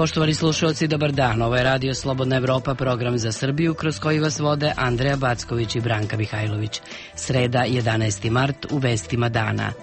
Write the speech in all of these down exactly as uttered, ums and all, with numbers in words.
Poštovani slušalci, dobar dan. Ovo je Radio Slobodna Evropa, program za Srbiju, kroz koji vas vode Andreja Backović i Branka Mihajlović. Sreda, jedanaesti mart, u vestima dana.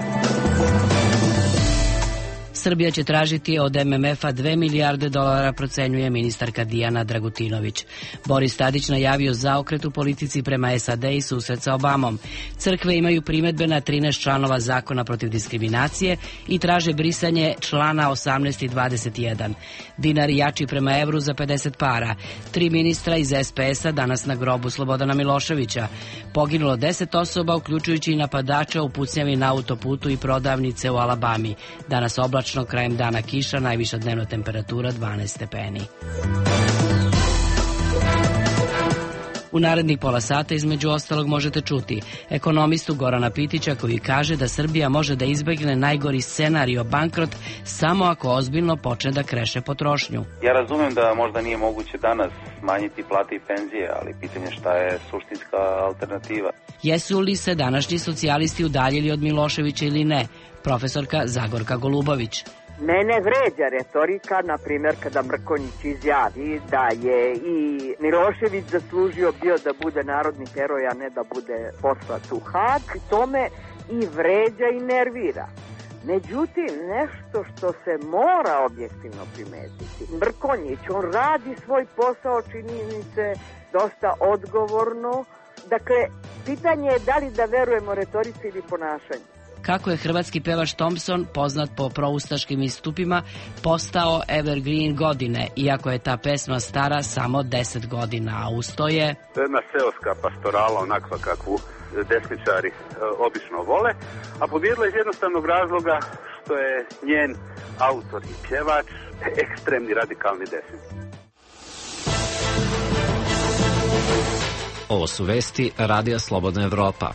Srbija će tražiti od M M F-a dve milijarde dolara, procenjuje ministarka Dijana Dragutinović. Boris Tadić najavio zaokret u politici prema S A D i susret sa Obamom. Crkve imaju primedbe na trinaest članova zakona protiv diskriminacije i traže brisanje člana osamnaest i dvadeset jedan. Dinar jači prema evru za pedeset para. Tri ministra iz S P S-a danas na grobu Slobodana Miloševića. Poginulo deset osoba, uključujući i napadača u pucnjavi na autoputu i prodavnice u Alabami. Danas oblačno, krajem dana kiša, najviša dnevna temperatura dvanaest stepeni. U narednih pola sata između ostalog možete čuti ekonomistu Gorana Pitića koji kaže da Srbija može da izbegne najgori scenario bankrot samo ako ozbiljno počne da kreše potrošnju. Ja razumem da možda nije moguće danas smanjiti plate i penzije, ali pitanje šta je suštinska alternativa. Jesu li se današnji socijalisti udaljili od Miloševića ili ne? Profesorka Zagorka Golubović. Mene vređa retorika, na primjer, kada Mrkonjić izjavi da je i Milošević zaslužio bio da bude narodni heroj, a ne da bude poslat u Hag. To me i vređa i nervira. Međutim, nešto što se mora objektivno primetiti. Mrkonjić, on radi svoj posao, čini mi se, dosta odgovorno. Dakle, pitanje je da li da verujemo retorici ili ponašanju. Kako je hrvatski pevač Thompson, poznat po proustaškim istupima, postao evergreen godine, iako je ta pesma stara samo deset godina, a uz to je... To je jedna seoska pastorala, onakva kakvu desničari e, obično vole, a pobjedila iz jednostavnog razloga što je njen autor i pjevač ekstremni radikalni desnici. Ovo su vesti Radija Slobodna Evropa.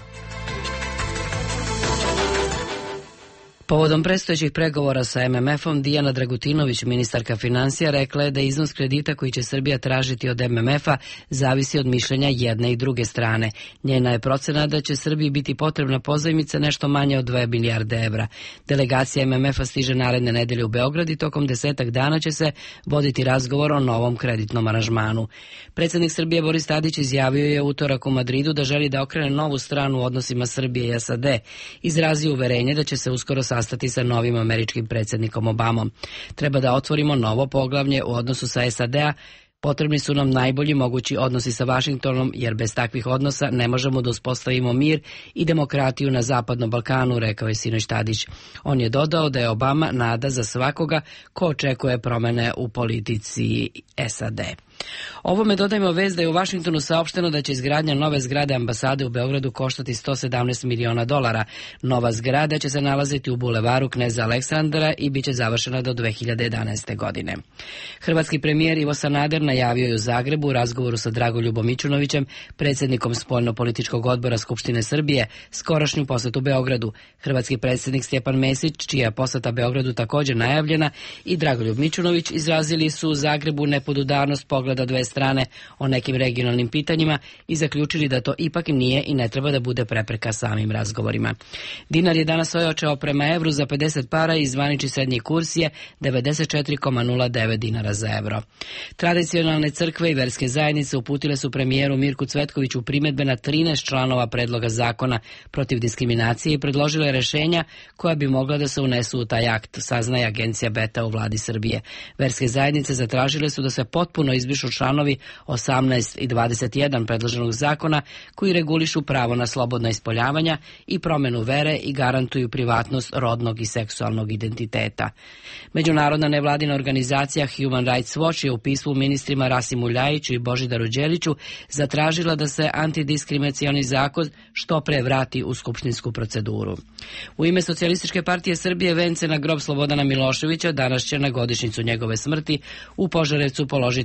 Povodom predstojećih pregovora sa M M F-om, Dijana Dragutinović, ministarka financija, rekla je da iznos kredita koji će Srbija tražiti od M M F-a zavisi od mišljenja jedne i druge strane. Njena je procena da će Srbiji biti potrebna pozajmica nešto manje od dve milijarde evra. Delegacija M M F-a stiže naredne nedelje u Beograd i tokom desetak dana će se voditi razgovor o novom kreditnom aranžmanu. Predsjednik Srbije Boris Tadić izjavio je utorak u Madridu da želi da okrene novu stranu u odnosima Srbije i S A D. Izrazio uverenje da će se uskoro sastati sa novim američkim predsjednikom Obamom. Treba da otvorimo novo poglavlje u odnosu sa S A D-a. Potrebni su nam najbolji mogući odnosi sa Vašingtonom, jer bez takvih odnosa ne možemo da uspostavimo mir i demokratiju na Zapadnom Balkanu, rekao je sinoć Tadić. On je dodao da je Obama nada za svakoga ko očekuje promene u politici S A D. Ovome dodajmo vez da je u Vašingtonu saopšteno da će izgradnja nove zgrade ambasade u Beogradu koštati sto sedamnaest miliona dolara. Nova zgrada će se nalaziti u bulevaru Kneza Aleksandra i bit će završena do dve hiljade jedanaeste. godine. Hrvatski premijer Ivo Sanader najavio je u Zagrebu u razgovoru sa Dragoljubom Mićunovićem, predsjednikom spoljno-političkog odbora Skupštine Srbije, skorašnju posetu Beogradu. Hrvatski predsjednik Stjepan Mesić, čija je poseta Beogradu također najavljena, i Dragoljub Mićunović izrazili su u Zagrebu nepodudarnost pogleda dve strane o nekim regionalnim pitanjima i zaključili da to ipak nije i ne treba da bude prepreka samim razgovorima. Dinar je danas ojačao prema evru za pedeset para i zvanični srednji kurs je devedeset četiri zarez nula devet dinara za evro. Tradicionalne crkve i verske zajednice uputile su premijeru Mirku Cvetkoviću primedbe na trinaest članova predloga zakona protiv diskriminacije i predložile rešenja koja bi mogla da se unesu u taj akt, saznaje agencija Beta u vladi Srbije. Verske zajednice zatražile su da se potpuno izbrišu članovi osamnaest i dvadeset jedan predloženog zakona koji regulišu pravo na slobodna ispoljavanja i promenu vere i garantuju privatnost rodnog i seksualnog identiteta. Međunarodna nevladina organizacija Human Rights Watch je u pismu ministrima Rasimu Ljajiću i Božidaru Đeliću zatražila da se antidiskriminacioni zakon što pre vrati u skupštinsku proceduru. U ime Socijalističke partije Srbije vence na grob Slobodana Miloševića danas će na godišnjicu njegove smrti u Požarevcu položiti visoki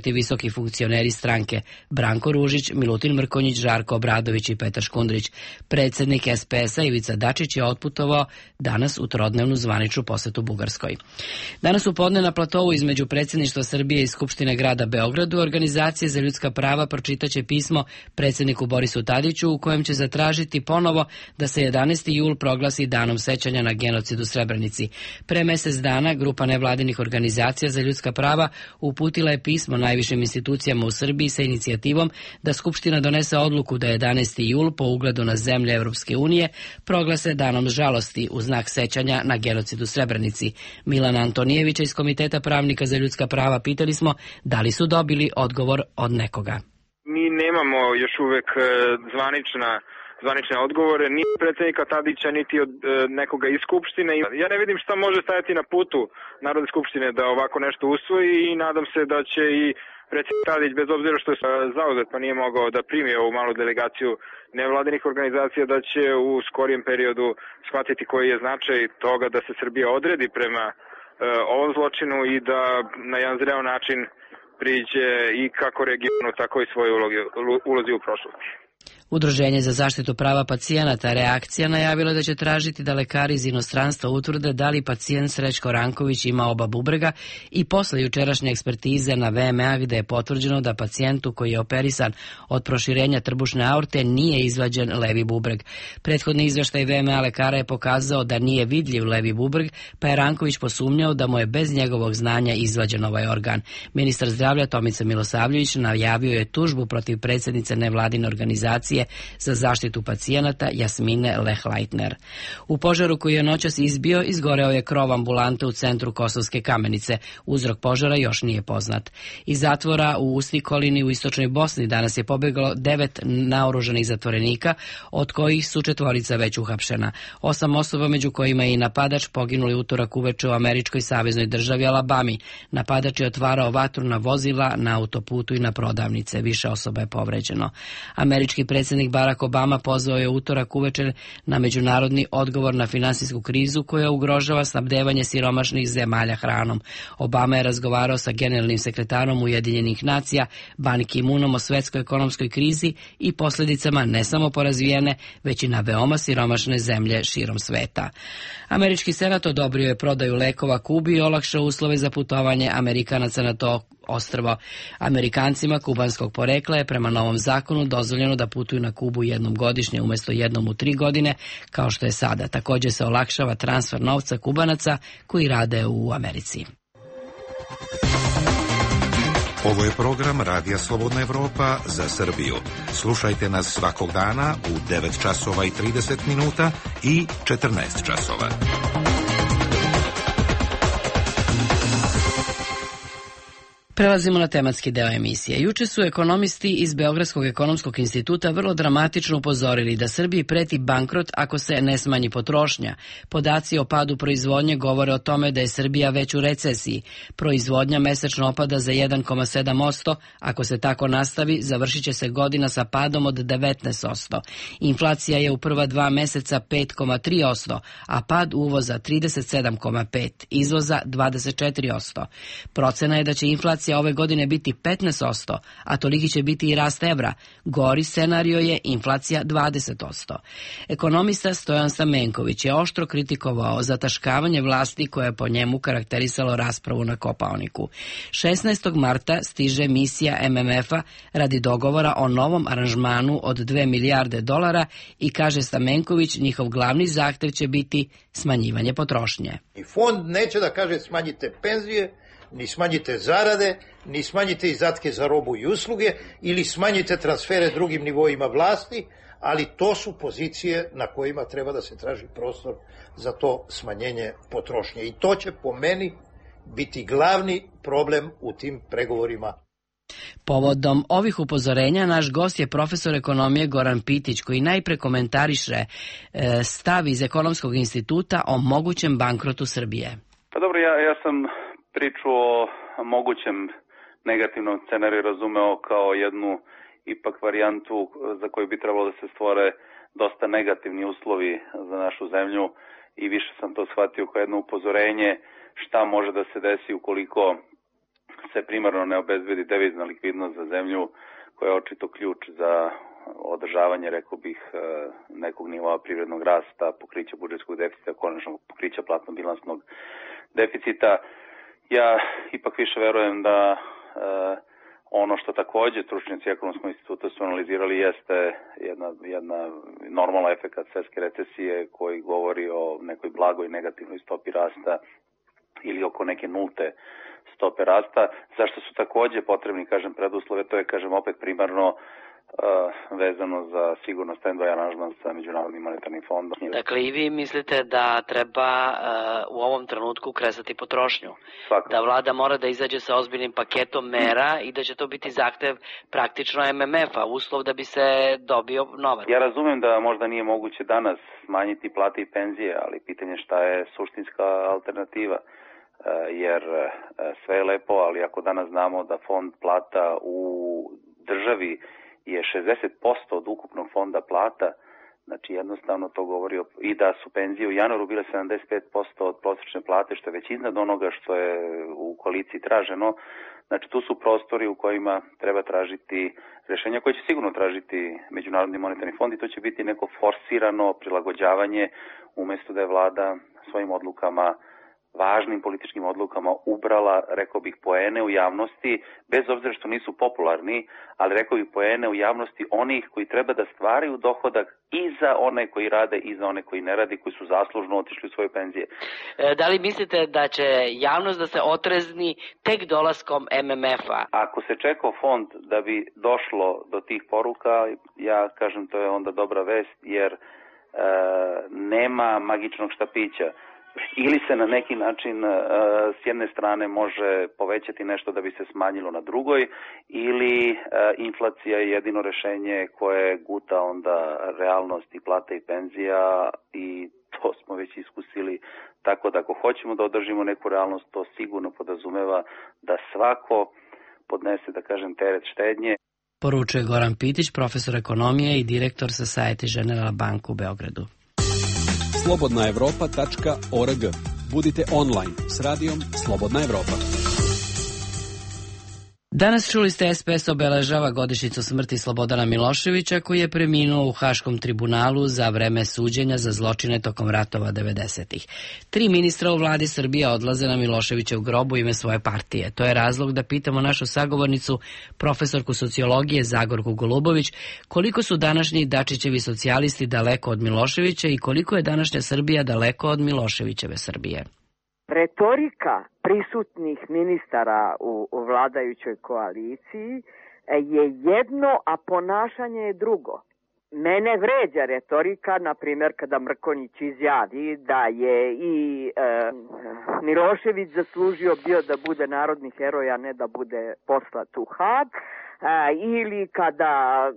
visoki funkcioneri stranke Branko Ružić, Milutin Mrkonjić, Žarko Obradović i Petar Škundrić. Predsednik S P S-a Ivica Dačić je otputovao danas u trodnevnu zvaničnu posetu Bugarskoj. Danas u podne na platovu između Predsjedništva Srbije i Skupštine grada Beogradu Organizacije za ljudska prava pročitaće pismo predsjedniku Borisu Tadiću u kojem će zatražiti ponovo da se jedanaesti jul proglasi danom sećanja na genocid u Srebrenici. Pre mesec dana grupa nevladinih organizacija za ljudska prava uputila je pismo najvišim institucijama u Srbiji sa inicijativom da Skupština donese odluku da jedanaesti jul po ugledu na zemlje Evropske unije proglase danom žalosti u znak sećanja na genocid u Srebrenici. Milana Antonijevića iz Komiteta pravnika za ljudska prava pitali smo da li su dobili odgovor od nekoga. Mi nemamo još uvek zvanična zvanične odgovore, ni od predsjednika Tadića, niti od e, nekoga iz Skupštine. Ja ne vidim šta može stajati na putu Narodne skupštine da ovako nešto usvoji i nadam se da će i predsjednik Tadić, bez obzira što je zauzet pa nije mogao da primi ovu malu delegaciju nevladinih organizacija, da će u skorijem periodu shvatiti koji je značaj toga da se Srbija odredi prema e, ovom zločinu i da na jedan zreo način priđe i kako regionu, tako i svoje ulogi, ulozi u prošlosti. Udruženje za zaštitu prava pacijenata Reakcija najavilo da će tražiti da lekari iz inostranstva utvrde da li pacijent Srećko Ranković ima oba bubrega i posle jučerašnje ekspertize na V M A gde je potvrđeno da pacijentu koji je operisan od proširenja trbušne aorte nije izvađen levi bubreg. Prethodni izveštaj V M A lekara je pokazao da nije vidljiv levi bubreg, pa je Ranković posumnjao da mu je bez njegovog znanja izvađen ovaj organ. Ministar zdravlja Tomica Milosavljević najavio je tužbu protiv predsjednice nevladine organizacije za zaštitu pacijenata Jasmine Lehlajtner. U požaru koji je noćas izbio, izgoreo je krov ambulante u centru Kosovske Kamenice. Uzrok požara još nije poznat. Iz zatvora u Ustikolini u istočnoj Bosni danas je pobeglo devet naoružanih zatvorenika, od kojih su četvorica već uhapšena. Osam osoba, među kojima je i napadač, poginuli utorak uveče u američkoj saveznoj državi Alabami. Napadač je otvarao vatru na vozila, na autoputu i na prodavnice. Više osoba je povređeno. Američki predsjednik Barack Obama pozvao je utorak uveče na međunarodni odgovor na finansijsku krizu koja ugrožava snabdevanje siromašnih zemalja hranom. Obama je razgovarao sa generalnim sekretarom Ujedinjenih nacija Ban Ki-moonom o svetskoj ekonomskoj krizi i posljedicama ne samo po razvijene, već i na veoma siromašne zemlje širom sveta. Američki senat odobrio je prodaju lekova Kubi i olakšao uslove za putovanje Amerikanaca na to ostrvo. Amerikancima kubanskog porekla je prema novom zakonu dozvoljeno da putuju na Kubu jednom godišnje umjesto jednom u tri godine, kao što je sada. Također se olakšava transfer novca Kubanaca koji rade u Americi. Ovo je program Radija Slobodna Evropa za Srbiju. Slušajte nas svakog dana u devet časova i trideset minuta i četrnaest časova. Prelazimo na tematski deo emisije. Juče su ekonomisti iz Beogradskog ekonomskog instituta vrlo dramatično upozorili da Srbiji preti bankrot ako se ne smanji potrošnja. Podaci o padu proizvodnje govore o tome da je Srbija već u recesiji. Proizvodnja mesečno opada za jedan zarez sedam posto, ako se tako nastavi, završit će se godina sa padom od devetnaest posto. Inflacija je u prva dva meseca pet zarez tri posto, a pad uvoza trideset sedam zarez pet posto, izvoza dvadeset četiri posto. Procena je da će inflacija ove godine biti petnaest posto, a toliki će biti i rast evra. Gori scenario je inflacija dvadeset posto. Ekonomista Stojan Stamenković je oštro kritikovao zataškavanje vlasti koje je po njemu karakterisalo raspravu na Kopaoniku. šesnaestog marta stiže misija M M F-a radi dogovora o novom aranžmanu od dve milijarde dolara i, kaže Stamenković, njihov glavni zahtev će biti smanjivanje potrošnje. I fond neće da kaže smanjite penzije, ni smanjite zarade, ni smanjite izdatke za robu i usluge ili smanjite transfere drugim nivoima vlasti, ali to su pozicije na kojima treba da se traži prostor za to smanjenje potrošnje. I to će po meni biti glavni problem u tim pregovorima. Povodom ovih upozorenja naš gost je profesor ekonomije Goran Pitić, koji najpre komentariše stav iz Ekonomskog instituta o mogućem bankrotu Srbije. Pa dobro, ja, ja sam priču o mogućem negativnom scenariju razumeo kao jednu ipak varijantu za koju bi trebalo da se stvore dosta negativni uslovi za našu zemlju i više sam to shvatio kao jedno upozorenje šta može da se desi ukoliko se primarno ne obezbedi devizna likvidnost za zemlju, koja je očito ključ za održavanje, rekao bih, nekog nivoa privrednog rasta, pokrića budžetskog deficita, konačno pokrića platno-bilansnog deficita. Ja ipak više verujem da ono što takođe stručnjaci Ekonomskog instituta su analizirali jeste jedna, jedna normalna efekat svetske recesije koji govori o nekoj blagoj negativnoj stopi rasta ili oko neke nulte stope rasta. Zašto su takođe potrebni, kažem, preduslove, to je, kažem, opet primarno Uh, vezano za sigurno stand-by aranžman sa Međunarodnim monetarnim fondom. Dakle, i vi mislite da treba uh, u ovom trenutku kresati potrošnju? Svakako. Da vlada mora da izađe sa ozbiljnim paketom mera i da će to biti zahtev praktično M M F-a, uslov da bi se dobio novac? Ja razumem da možda nije moguće danas smanjiti plate i penzije, ali pitanje šta je suštinska alternativa. Uh, jer uh, sve je lepo, ali ako danas znamo da fond plata u državi je šezdeset posto od ukupnog fonda plata, znači jednostavno to govori o, i da su penzije u januaru bile sedamdeset pet posto od prosječne plate, što je već iznad onoga što je u koaliciji traženo. Znači tu su prostori u kojima treba tražiti rešenja koje će sigurno tražiti Međunarodni monetarni fond i to će biti neko forsirano prilagođavanje umesto da je vlada svojim odlukama, važnim političkim odlukama ubrala, rekao bih, poene u javnosti, bez obzira što nisu popularni, ali rekao bih poene u javnosti onih koji treba da stvaraju dohodak i za one koji rade i za one koji ne rade, koji su zaslužno otišli u svoje penzije. E, da li mislite da će javnost da se otrezni tek dolaskom M M F-a? Ako se čekao fond da bi došlo do tih poruka, ja kažem to je onda dobra vest, jer e, nema magičnog štapića. Ili se na neki način s jedne strane može povećati nešto da bi se smanjilo na drugoj, ili inflacija je jedino rešenje koje guta onda realnost i plata i penzija i to smo već iskusili. Tako da ako hoćemo da održimo neku realnost, to sigurno podrazumeva da svako podnese, da kažem, teret štednje. Poručuje Goran Pitić, profesor ekonomije i direktor Societe Generale Bank u Beogradu. slobodna evropa tačka org. Budite online s radijom Slobodna Evropa. Danas čuli ste S P S obeležava godišnjicu smrti Slobodana Miloševića koji je preminuo u Haškom tribunalu za vreme suđenja za zločine tokom ratova devedesetih. Tri ministra u vladi Srbije odlaze na Miloševićev grob u ime svoje partije. To je razlog da pitamo našu sagovornicu, profesorku sociologije Zagorku Golubović, koliko su današnji Dačićevi socijalisti daleko od Miloševića i koliko je današnja Srbija daleko od Miloševićeve Srbije. Retorika prisutnih ministara u, u vladajućoj koaliciji je jedno, a ponašanje je drugo. Mene vređa retorika, na primjer, kada Mrkonjić izjavi da je i e, Milošević zaslužio bio da bude narodni heroj, a ne da bude poslat u Hag. A, ili kada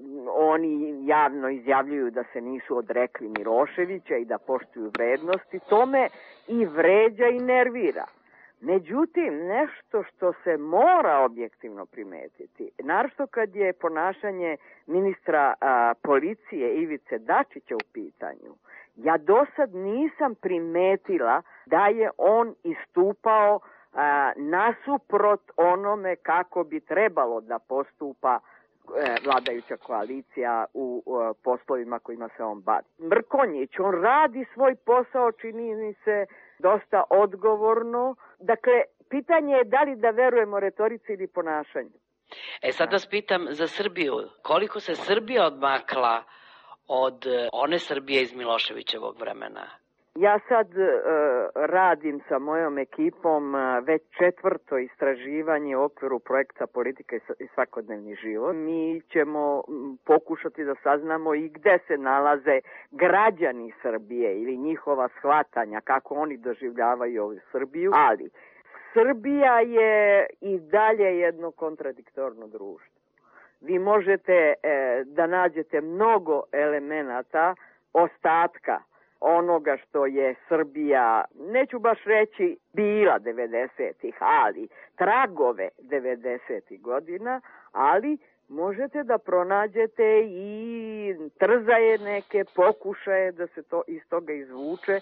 oni javno izjavljuju da se nisu odrekli Miloševića i da poštuju vrednosti, to me i vređa i nervira. Međutim, nešto što se mora objektivno primetiti, naročito kad je ponašanje ministra a, policije Ivice Dačića u pitanju, ja do sad nisam primetila da je on istupao a, nasuprot onome kako bi trebalo da postupa e, vladajuća koalicija u e, poslovima kojima se on bavi. Mrkonjić, on radi svoj posao, čini mi se dosta odgovorno. Dakle, pitanje je da li da verujemo retorici ili ponašanju. E sad vas pitam za Srbiju. Koliko se Srbija odmakla od one Srbije iz Miloševićevog vremena? Ja sad uh, radim sa mojom ekipom uh, već četvrto istraživanje u okviru projekta Politika i svakodnevni život. Mi ćemo pokušati da saznamo i gde se nalaze građani Srbije ili njihova shvatanja, kako oni doživljavaju ovu Srbiju, ali Srbija je i dalje jedno kontradiktorno društvo. Vi možete e, da nađete mnogo elemenata ostatka onoga što je Srbija, neću baš reći bila devedesetih, ali tragove devedesetih godina, ali možete da pronađete i trzaje neke pokušaje da se to iz toga izvuče.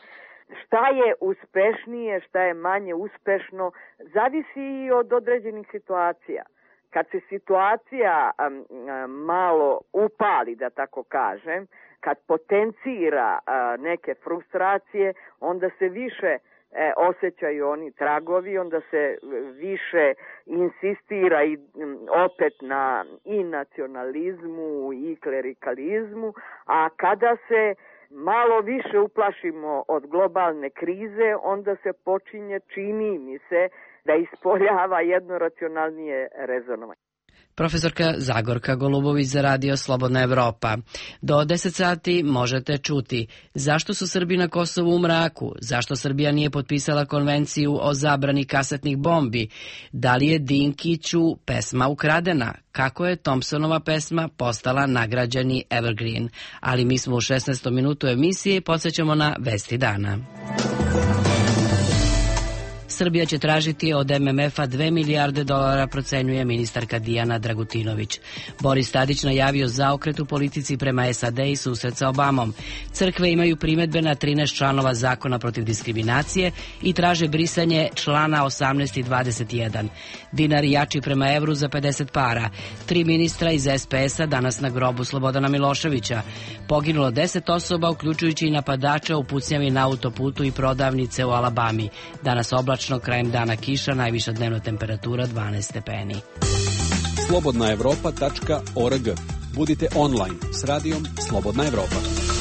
Šta je uspešnije, šta je manje uspešno, zavisi i od određenih situacija. Kad se situacija um, malo upali, da tako kažem, kad potencira uh, neke frustracije, onda se više e, osjećaju oni tragovi, onda se više insistira i um, opet na i nacionalizmu i klerikalizmu, a kada se malo više uplašimo od globalne krize, onda se počinje, čini mi se, da ispoljava jedno racionalnije rezonovanje. Profesorka Zagorka Golubović za Radio Slobodna Evropa. Do deset sati možete čuti zašto su Srbi na Kosovu u mraku, zašto Srbija nije potpisala konvenciju o zabrani kasetnih bombi, da li je Dinkiću pesma ukradena, kako je Thompsonova pesma postala nagrađeni Evergreen. Ali mi smo u šesnaestom minutu emisije i podsjećamo na vesti dana. Srbija će tražiti od M M F-a dve milijarde dolara, procenjuje ministarka Dijana Dragutinović. Boris Tadić najavio zaokret u politici prema S A D i susret sa Obamom. Crkve imaju primedbe na trinaest članova zakona protiv diskriminacije i traže brisanje člana osamnaest i dvadeset jedan. Dinar jači prema evru za pedeset para. Tri ministra iz S P S-a danas na grobu Slobodana Miloševića. Poginulo deset osoba, uključujući i napadača u pucnjavi na autoputu i prodavnice u Alabami. Danas oblačno, krajem dana kiša, najviša dnevna temperatura dvanaest stepeni. slobodna evropa tačka org. Budite online s radijom Slobodna Evropa.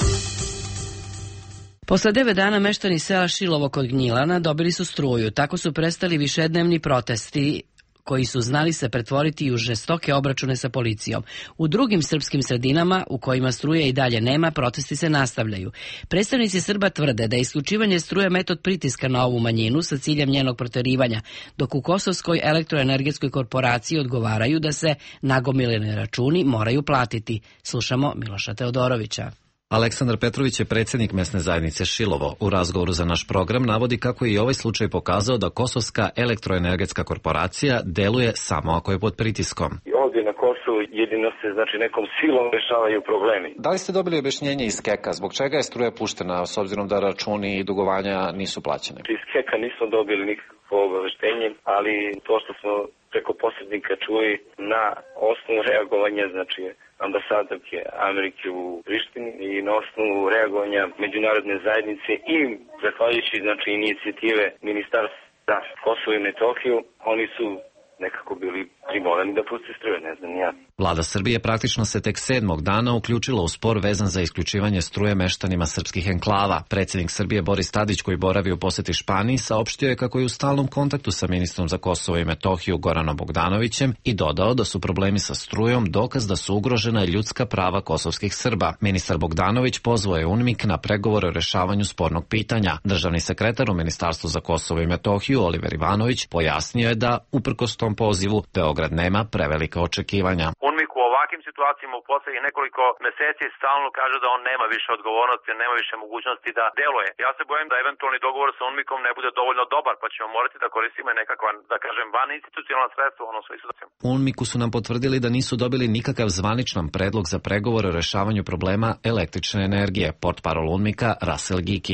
Posle devet dana meštani sela Šilovo kod Gnjilana dobili su struju. Tako su prestali višednevni protesti koji su znali se pretvoriti u žestoke obračune sa policijom. U drugim srpskim sredinama, u kojima struje i dalje nema, protesti se nastavljaju. Predstavnici Srba tvrde da je isključivanje struje metod pritiska na ovu manjinu sa ciljem njenog proterivanja, dok u Kosovskoj elektroenergetskoj korporaciji odgovaraju da se nagomileni računi moraju platiti. Slušamo Miloša Teodorovića. Aleksandar Petrović je predsjednik mesne zajednice Šilovo. U razgovoru za naš program navodi kako je i ovaj slučaj pokazao da Kosovska elektroenergetska korporacija deluje samo ako je pod pritiskom. Ovdje na Kosovu jedino se, znači, nekom silom rešavaju problemi. Da li ste dobili objašnjenje iz Keka? Zbog čega je struja puštena, s obzirom da računi i dugovanja nisu plaćene? Iz Keka nismo dobili nikakvo obaveštenje, ali to što smo preko posrednika čuli na osnovu reagovanja, znači, ambasadorke Amerike u Prištini i na osnovu reagovanja međunarodne zajednice i zahvaljujući, znači, inicijative Ministarstva za Kosovo i Metohiju, oni su nekako bili primorani da puste struje, ne znam ja. Vlada Srbije praktično se tek sedmog dana uključila u spor vezan za isključivanje struje meštanima srpskih enklava. Predsjednik Srbije Boris Tadić, koji boravi u poseti Španiji, saopštio je kako je u stalnom kontaktu sa ministrom za Kosovo i Metohiju Goranom Bogdanovićem i dodao da su problemi sa strujom dokaz da su ugrožena ljudska prava kosovskih Srba. Ministar Bogdanović pozvao je UNMIK na pregovore o rešavanju spornog pitanja. Državni sekretar u Ministarstvu za Kosovo i Metohiju Oliver Ivanović pojasnio je da, uprkos tom pozivu, Beograd nema prevelika očekivanja. UNMIK u ovakvim situacijama u poslednjih nekoliko meseci stalno kaže da on nema više odgovornosti, nema više mogućnosti da deluje. Ja se bojim da eventualni dogovor sa UNMIKom ne bude dovoljno dobar, pa ćemo morati da koristimo nekakva, da kažem, van institucionalna sredstva u onom svoj situacijama. U UNMIKu su nam potvrdili da nisu dobili nikakav zvaničan predlog za pregovore o rešavanju problema električne energije, portparol UNMIKa Russell Giki.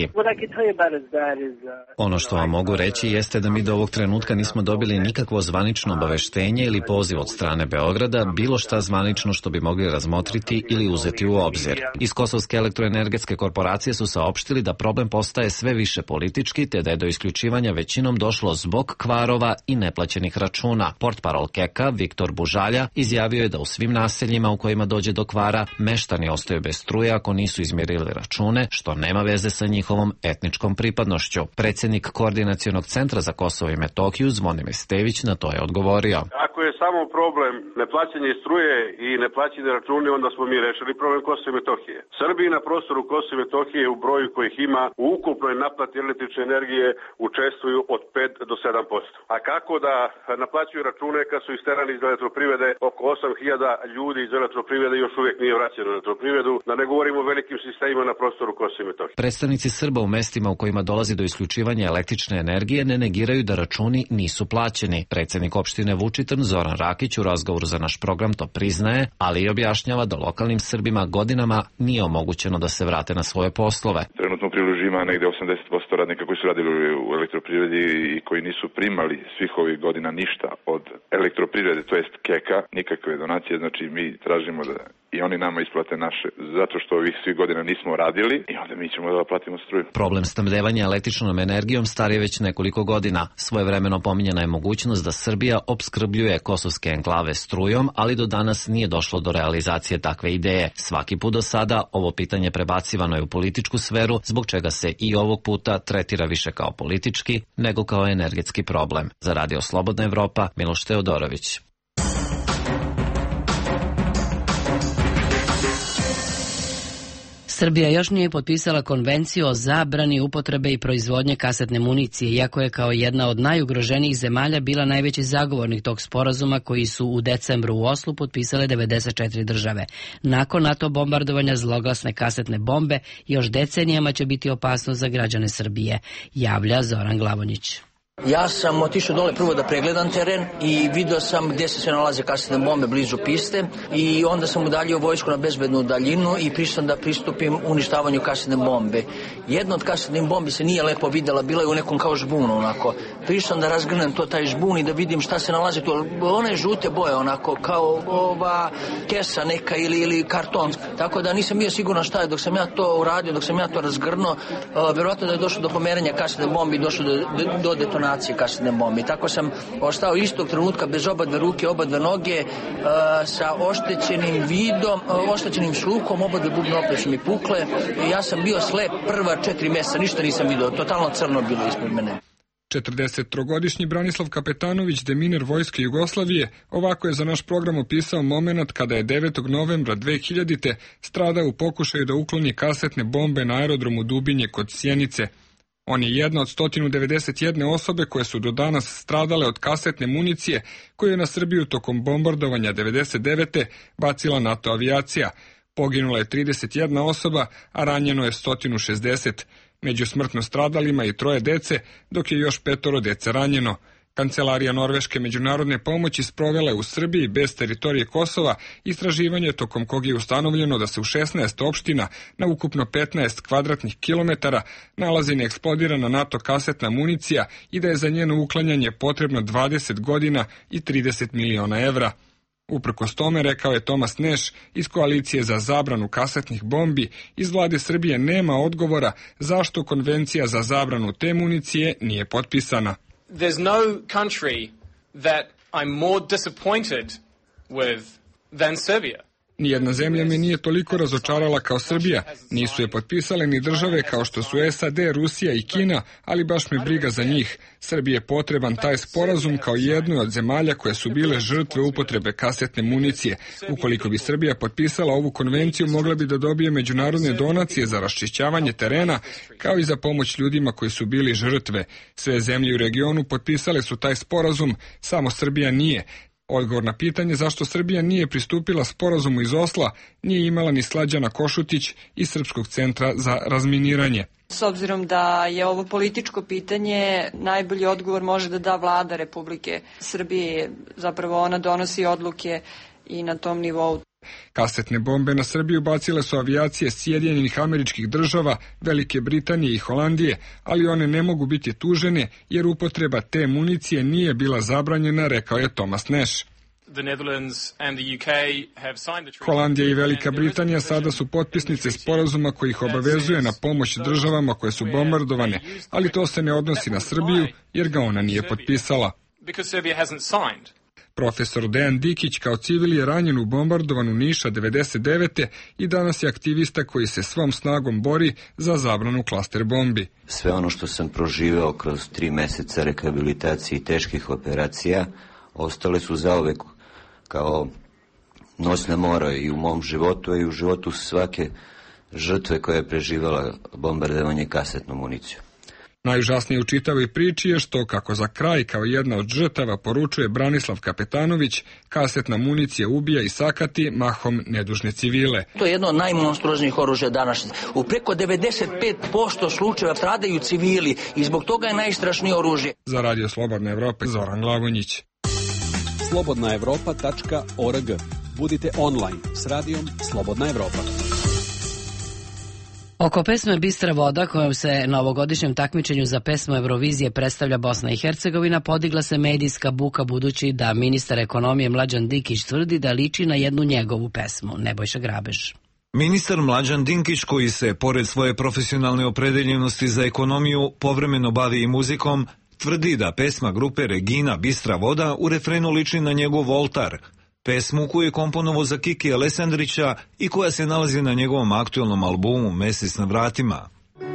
Ono što vam mogu reći jeste da mi do ovog trenutka nismo dobili nikakvo zvanično obaveštenje ili poziv od strane Beograda, bilo šta zvanično što bi mogli razmotriti ili uzeti u obzir. Iz Kosovske elektroenergetske korporacije su saopštili da problem postaje sve više politički, te da je do isključivanja većinom došlo zbog kvarova i neplaćenih računa. Portparol Keka Viktor Bužalja izjavio je da u svim naseljima u kojima dođe do kvara meštani ostaju bez struje ako nisu izmirili račune, što nema veze sa njihovom etničkom pripadnošću. Predsjednik Koordinacionog centra za Kosovo i Metohiju Zvonimir Stević na to je odgovorio. Ako je samo problem neplaćanje struje i neplaćanje račune, onda smo mi rešili problem Kosova i Metohije. Srbiji na prostoru Kosova i Metohije u broju kojih ima u ukupnoj naplati električne energije učestvuju od pet do sedam posto. A kako da naplaćuju račune kad su isterani iz elektroprivrede? Oko osam hiljada ljudi iz elektroprivrede još uvijek nije vraćeno u elektroprivredu, da ne govorimo o velikim sistemima na prostoru Kosova i Metohije. Predstavnici Srba u mestima u kojima dolazi do isključivanja električne energije ne negiraju da računi nisu plaćeni. Predsjednik opštine Vučitrn Zoran Rakić u razgovoru za naš program to priznaje, ali i objašnjava da lokalnim Srbima godinama nije omogućeno da se vrate na svoje poslove. Trenutno priložimo ima negde osamdeset posto radnika koji su radili u elektroprivredi i koji nisu primali svih ovih godina ništa od elektroprivrede, to jest Keka, nikakve donacije, znači mi tražimo da i oni nama isplate naše, zato što ovih svih godina nismo radili i onda mi ćemo da platimo struju. Problem snabdevanja električnom energijom star je već nekoliko godina. Svojevremeno pominjena je mogućnost da Srbija opskrbljuje kosovske enklave strujom, ali do danas nije došlo do realizacije takve ideje. Svaki put do sada ovo pitanje prebacivano je u političku sferu, zbog čega se i ovog puta tretira više kao politički nego kao energetski problem. Za Radio Slobodna Evropa, Miloš Teodorović. Srbija još nije potpisala konvenciju o zabrani upotrebe i proizvodnje kasetne municije, iako je kao jedna od najugroženijih zemalja bila najveći zagovornik tog sporazuma koji su u decembru u Oslu potpisale devedeset četiri države. Nakon NATO bombardovanja zloglasne kasetne bombe još decenijama će biti opasnost za građane Srbije, javlja Zoran Glavonjić. Ja sam otišao dole prvo da pregledam teren i video sam gdje se sve nalaze kasetne bombe blizu piste i onda sam udaljio vojsku na bezbednu daljinu i prišao da pristupim uništavanju kasetne bombe. Jedna od kasetnih bombi se nije lepo videla, bila je u nekom kao žbunu onako. Prišao da razgrnem to taj žbun i da vidim šta se nalazi tu. One žute boje onako kao ova kesa neka ili, ili karton. Tako da nisam bio siguran šta je. Dok sam ja to uradio, dok sam ja to razgrnuo, uh, verovatno da je došlo do pomeranja kasetne bombe i došlo do, do, do detonacije kasetne bombe. Tako sam ostao istog trenutka bez oba dve ruke, oba dve noge, uh, sa oštećenim vidom, uh, oštećenim sluhom, oba dve bubne opet su mi pukle. I ja sam bio slep prva četiri mjeseca, ništa nisam vidio, totalno crno bilo ispred mene. četrdesettrogodišnji Branislav Kapetanović, deminer Vojske Jugoslavije, ovako je za naš program opisao moment kada je devetog novembra dve hiljadite stradao u pokušaju da ukloni kasetne bombe na aerodromu Dubinje kod Sjenice. On je jedna od sto devedeset jedne osobe koje su do danas stradale od kasetne municije koju je na Srbiju tokom bombardovanja devedeset devete bacila NATO avijacija. Poginula je trideset jedna osoba, a ranjeno je sto šezdeset. Među smrtno stradalima i troje dece, dok je još petoro dece ranjeno. Kancelarija Norveške međunarodne pomoći sprovela je u Srbiji bez teritorije Kosova istraživanje tokom kog je ustanovljeno da se u šesnaest opština na ukupno petnaest kvadratnih kilometara nalazi neeksplodirana NATO kasetna municija i da je za njeno uklanjanje potrebno dvadeset godina i trideset miliona evra. Uprkos tome, rekao je Tomas Neš iz Koalicije za zabranu kasetnih bombi, iz vlade Srbije nema odgovora zašto konvencija za zabranu te municije nije potpisana. There's no country that I'm more disappointed with than Serbia. Nijedna zemlja me nije toliko razočarala kao Srbija. Nisu je potpisale ni države kao što su S A D, Rusija i Kina, ali baš me briga za njih. Srbiji je potreban taj sporazum kao jednoj od zemalja koje su bile žrtve upotrebe kasetne municije. Ukoliko bi Srbija potpisala ovu konvenciju, mogla bi da dobije međunarodne donacije za raščišćavanje terena, kao i za pomoć ljudima koji su bili žrtve. Sve zemlje u regionu potpisale su taj sporazum, samo Srbija nije. Odgovor na pitanje zašto Srbija nije pristupila sporazumu iz Osla nije imala ni Slađana Košutić iz Srpskog centra za razminiranje. S obzirom da je ovo političko pitanje, najbolji odgovor može da da vlada Republike Srbije. Zapravo ona donosi odluke i na tom nivou. Kasetne bombe na Srbiju bacile su avijacije Sjedinjenih Američkih Država, Velike Britanije i Holandije, ali one ne mogu biti tužene jer upotreba te municije nije bila zabranjena, rekao je Thomas Nash. Holandija i Velika Britanija sada su potpisnice sporazuma koji ih obavezuje na pomoć državama koje su bombardovane, ali to se ne odnosi na Srbiju jer ga ona nije potpisala. Profesor Dejan Dikić kao civil je ranjen u bombardovanu Niša devedeset devete i danas je aktivista koji se svom snagom bori za zabranu klaster bombi. Sve ono što sam proživeo kroz tri meseca rehabilitacije i teških operacija ostale su zauvek kao nosna mora i u mom životu i u životu svake žrtve koja je preživela bombardovanje kasetnom municijom. Najužasnije u čitavoj priči je što, kako za kraj kao jedna od žrtava poručuje Branislav Kapetanović, kasetna municija ubija i sakati mahom nedužne civile. To je jedno od najmonstruoznijih oružja danas. U preko devedeset pet posto slučajeva stradaju civili i zbog toga je najstrašnije oružje. Za Radio Slobodna Evropa, Zoran Glavonjić. slobodna evropa tačka org. Budite online s radijom Slobodna Evropa. Oko pesme Bistra voda, kojom se na ovogodišnjem takmičenju za pesmu Eurovizije predstavlja Bosna i Hercegovina, podigla se medijska buka budući da ministar ekonomije Mlađan Dinkić tvrdi da liči na jednu njegovu pesmu. Nebojša Grabež. Ministar Mlađan Dinkić, koji se, pored svoje profesionalne opredeljenosti za ekonomiju, povremeno bavi i muzikom, tvrdi da pesma grupe Regina Bistra voda u refrenu liči na njegov Voltar, pesmu koju je komponovao za Kiki Alessandrića i koja se nalazi na njegovom aktuelnom albumu Mesec na vratima.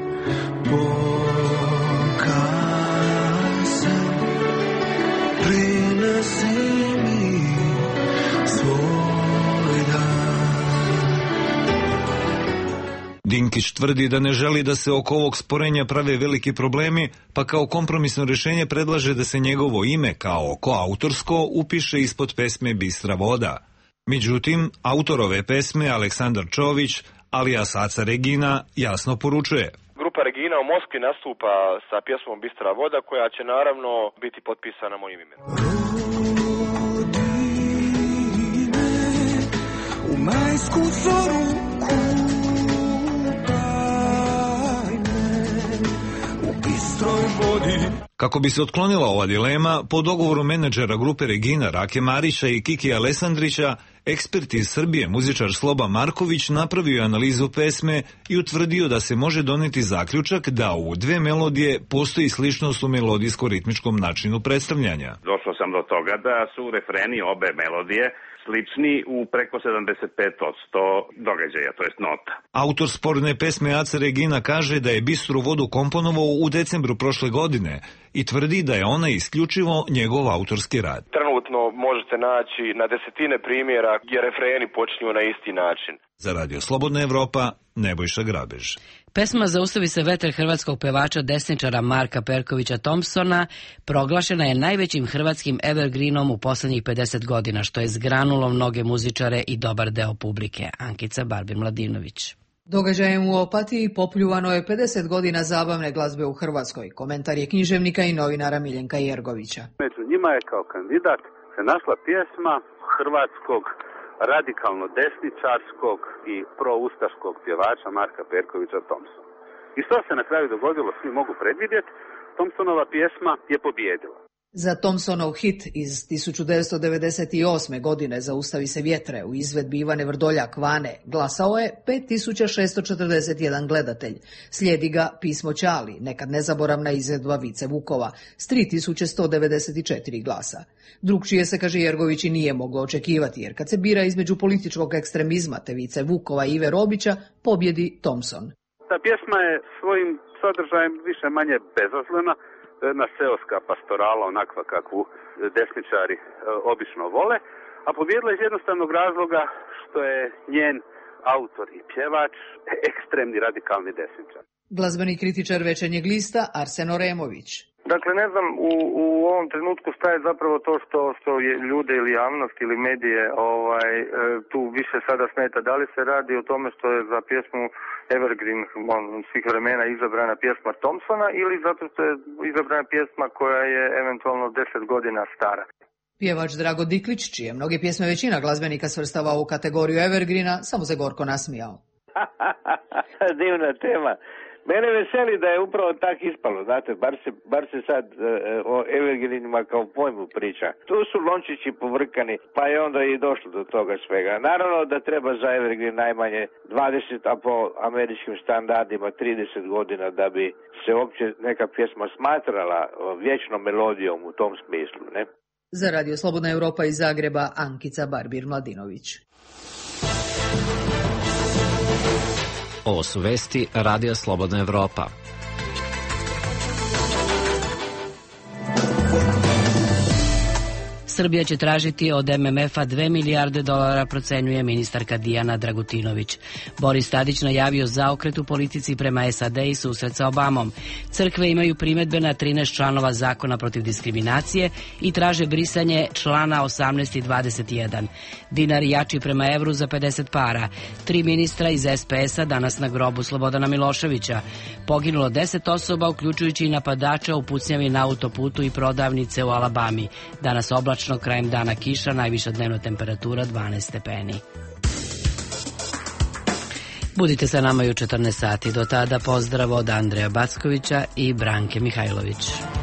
Dinkić tvrdi da ne želi da se oko ovog sporenja prave veliki problemi, pa kao kompromisno rješenje predlaže da se njegovo ime kao koautorsko upiše ispod pesme Bistra voda. Međutim, autor ove pesme, Aleksandar Čović, alias Aca Regina, jasno poručuje. Grupa Regina u Moskvi nastupa sa pjesmom Bistra voda, koja će naravno biti potpisana mojim imenom. U majsku zoru Kako bi se otklonila ova dilema, po dogovoru menadžera grupe Regina Rake Marića i Kiki Alessandrića, ekspert iz Srbije, muzičar Sloba Marković, napravio je analizu pesme i utvrdio da se može doneti zaključak da u dve melodije postoji sličnost u melodijsko-ritmičkom načinu predstavljanja. Došao sam do toga da su refreni obe melodije slični u preko sedamdeset pet posto događaja, to jest nota. Autor sporne pesme Aca Regina kaže da je Bistru vodu komponovao u decembru prošle godine i tvrdi da je ona isključivo njegov autorski rad. Trenutno možete naći na desetine primjera gdje refreni počinju na isti način. Za Radio Slobodna Evropa, Nebojša Grabež. Pesma Zaustavi se vetar hrvatskog pevača desničara Marka Perkovića Thompsona proglašena je najvećim hrvatskim evergreenom u poslednjih pedeset godina, što je zgranulo mnoge muzičare i dobar deo publike. Ankica Barbin-Mladinović. Događajem u Opatiji popljuvano je pedeset godina zabavne glazbe u Hrvatskoj. Komentar je književnika i novinara Miljenka Jergovića. Među njima je kao kandidat se našla pjesma hrvatskog radikalno desničarskog i proustaškog pjevača Marka Perkovića Thompsona. I što se na kraju dogodilo, svi mogu predvidjeti, Thompsonova pjesma je pobijedila. Za Thompsonov hit iz tisuću devetsto devedeset osme. godine Zaustavi se vjetre u izvedbi Ivane Vrdoljak Vane glasao je pet tisuća šesto četrdeset jedan gledatelj. Slijedi ga Pismo Ćali, nekad nezaboravna izvedba Vice Vukova s tri tisuće sto devedeset četiri glasa. Drugčije se, kaže Jergović, i nije moglo očekivati, jer kad se bira između političkog ekstremizma te Vice Vukova i Ive Robića, pobjedi Thompson. Ta pjesma je svojim sadržajem više manje bezazlena, jedna seoska pastorala, onakva kakvu desničari e, obično vole, a pobjedila iz jednostavnog razloga što je njen autor i pjevač ekstremni radikalni desničar. Glazbeni kritičar Večernjeg lista Arsen Oremović. Dakle, ne znam u, u ovom trenutku šta je zapravo to što, što je ljude ili javnost ili medije ovaj, tu više sada smeta. Da li se radi o tome što je za pjesmu Evergreen on, svih vremena izabrana pjesma Thompsona ili zato što je izabrana pjesma koja je eventualno deset godina stara? Pjevač Drago Diklić, čije mnoge pjesme većina glazbenika svrstava u kategoriju Evergreena, samo se gorko nasmijao. Divna tema. Mene veseli da je upravo tak ispalo, znate, bar se, bar se sad e, o evergreenima kao pojmu priča. Tu su lončići povrkani, pa je onda i došlo do toga svega. Naravno da treba za evergreen najmanje dvadeset, a po američkim standardima trideset godina da bi se uopće neka pjesma smatrala vječnom melodijom u tom smislu, ne? Za Radio Slobodna Evropa iz Zagreba, Ankica Barbir-Mladinović. Ovo su vesti Radija Slobodna Evropa. Srbija će tražiti od M M F-a dve milijarde dolara, procenjuje ministarka Dijana Dragutinović. Boris Tadić najavio zaokret u politici prema S A D i susret sa Obamom. Crkve imaju primedbe na trinaest članova zakona protiv diskriminacije i traže brisanje člana osamnaest i dvadeset jedan. Dinar jači prema evru za pedeset para. Tri ministra iz S P S-a danas na grobu Slobodana Miloševića. Poginulo deset osoba, uključujući i napadača u pucnjavi na autoputu i prodavnice u Alabami. Danas oblačno, krajem dana kiša, najviša dnevna temperatura dvanaest stepeni. Budite sa nama i u četrnaest sati. Do tada pozdrav od Andreja Backovića i Branke Mihajlović.